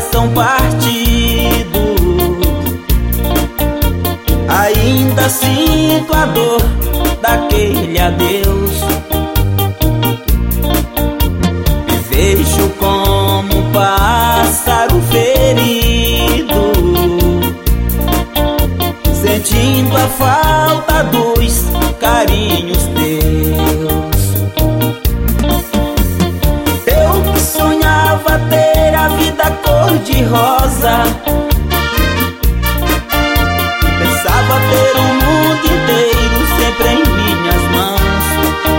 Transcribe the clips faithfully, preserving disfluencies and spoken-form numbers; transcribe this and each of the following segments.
coração partido. Ainda sinto a dor daquele adeus. Me vejo como um pássaro ferido, sentindo a falta dos carinhos teus. Eu que sonhava ter a vida cor-de-rosa, pensava ter o mundo inteiro sempre em minhas mãos.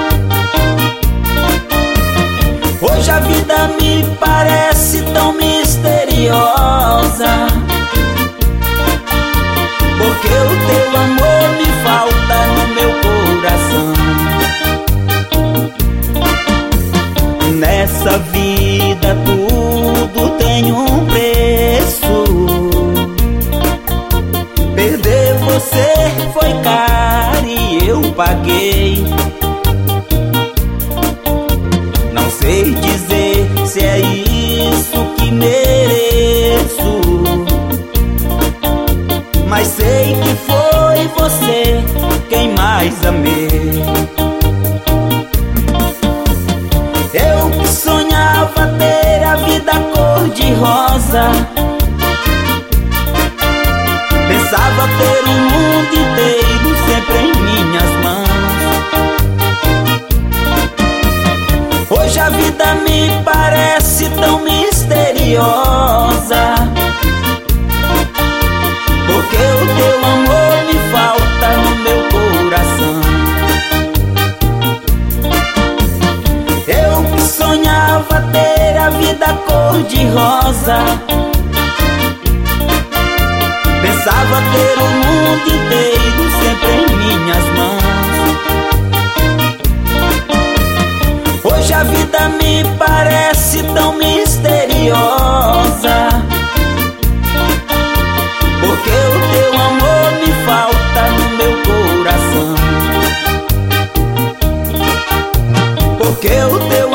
Hoje a vida me parece tão misteriosa, porque o teu amor me falta no meu coração. Nessa vida tudo tem um preço. Perder você foi caro e eu paguei. Não sei dizer se é isso que mereço, mas sei que foi você quem mais amei. Eu que sonhava ter a vida cor-de-rosa, pensava ter o mundo inteiro sempre em minhas mãos. Hoje a vida me parece tão misteriosa, porque o teu amor me falta no meu coração. Eu que sonhava ter a vida cor-de-rosa, pensava ter o mundo inteiro sempre em minhas mãos. Hoje a vida me parece tão misteriosa, porque o teu amor me falta no meu coração. Porque o teu